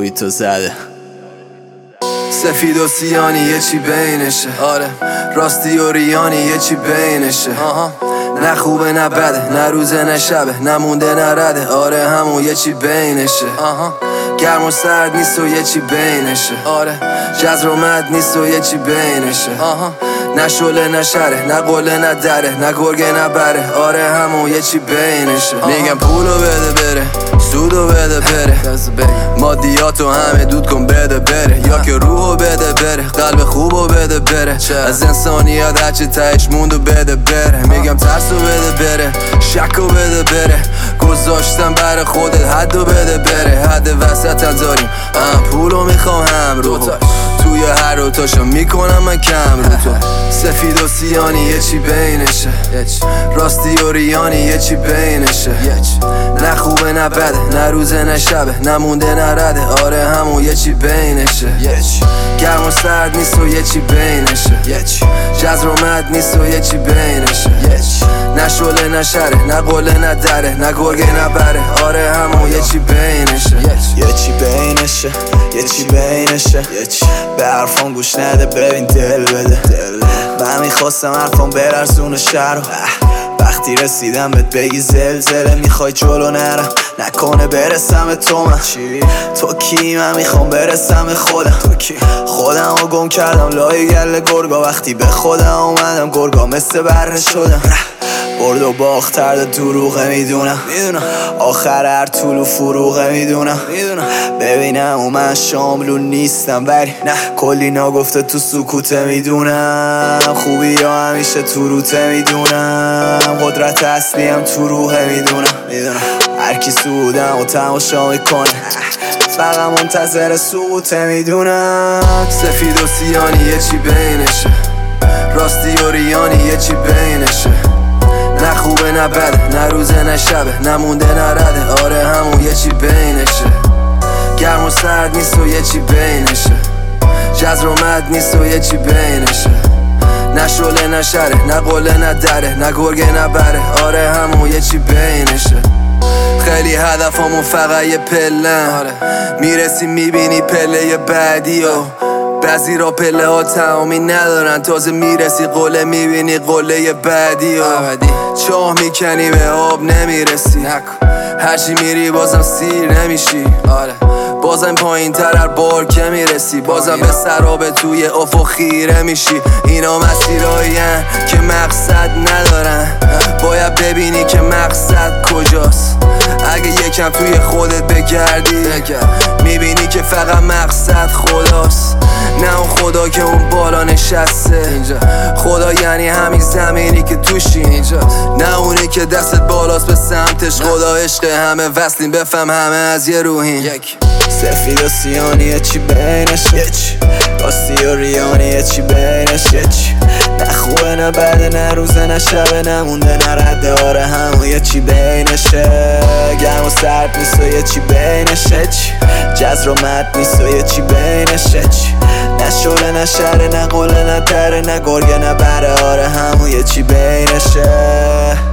آبی تو زده. سفید و سیانی یه چی بینشه، آره راستی و ریانی یه چی بینشه. نه خوبه نه بده، نه روزه نه شبه، نه مونده نه رده، آره همون یه چی بینشه. گرم و سرد نیست و یه چی بینشه، آره جزر و مد نیست و یه چی بینشه. نه شله نه شره، نه قله نه دره، نه گرگه نه بره، آره همون یه چی بینشه. میگم پولو بده بره، سودو بده بره، مادیاتو همه دود کن بده بره، یا که روحو بده بره، قلب خوبو بده بره، از انسانیت هرچی تهش موندو بده بره. میگم ترسو بده بره، شکو بده بره، گذاشتم بر خودت حدو بده بره. حد وسط داریم، پولو میخوام هم رو توی هر روتاشو میکنم من کم رو تو. سفید و سیانی یه چی بینشه، راستی و ریانی یه چی بینشه. نه خوبه نه بده، نه روزه نه شبه، نه مونده نه رده، آره همون یه چی بینشه. گرم و سرد نیست و یه چی بینشه، جزر و مد نیست و یه چی بینشه. نه شله نه شره، نه قله نه دره، نه گرگه نه بره، آره همون یه چی بینشه. یه چی بینشه، یه چی بینشه، به حرفان گوش نده ببین دل بده. من میخواستم حرفان برسونه شهر، وقتی رسیدم بهت بگی زلزله، میخوای جلو نرم نکنه برسم به تو. من تو کی؟ من میخوام برسم به خودم. خودم رو گم کردم لای گل گرگا، وقتی به خودم اومدم گرگا مثل بره شدم. برد و باخت ترد دروغه میدونم، آخر هر طول و فروغه میدونم. ببینم و من شاملون نیستم ولی نه کلی ناگفته تو سکوته میدونم. خوبی یا همیشه تو روته میدونم، قدرت اصلیم تو روحه میدونم. هر کی سودم و تماشا میکنه فقط منتظر سقوطه میدونم. سفید و سیانی یه چی بینشه، راستی و ریانی یه چی بینشه. نه خوبه نه بده، نه روزه نه شبه، نه مونده نه رده، آره همون یه چی بینشه. گرم و سرد نیست و یه چی بینشه، جزر و مد نیست و یه چی بینشه. نه شله نه شره، نه قله نه دره، نه گرگه نه بره، آره همون یه چی بینشه. خیلی هدفمون فقط یه پلن، میرسی میبینی پله بعدی و بعضی را پله ها تمامی ندارن، تازه میرسی قله میبینی قله بعدی و چاه میکنی به آب نمیرسی، هرچی میری بازم سیر نمیشی، بازم پایین تر هر بار که میرسی، بازم به سراب توی افق خیره میشی. اینا مسیرهایین که مقصد ندارن، باید ببینی که مقصد کجاست. اگه یکم توی خودت بگردی میبینی که فقط مقصد خداست، نه اون خدا که اون بالا نشسته. خدا یعنی همین زمینی که توشی، نه اونی که دستت بالاست به سمتش. خدا عشق همه وصلیم، بفهم همه از یه روحین. سفید و سیانی یه چی بینشه، راستی و ریانی یه چی بینشه. نه خوبه نه بده، نه روزه نه شبه، نه مونده نه رده، آره همون یه چی بینشه. گرم و سرد نیست و یه چی بینشه، جزر و مد نیست و یه چی بینشه. نه شله نه شره، نه قله نه دره، نه گرگه نه بره، آره همون یه چی بینشه.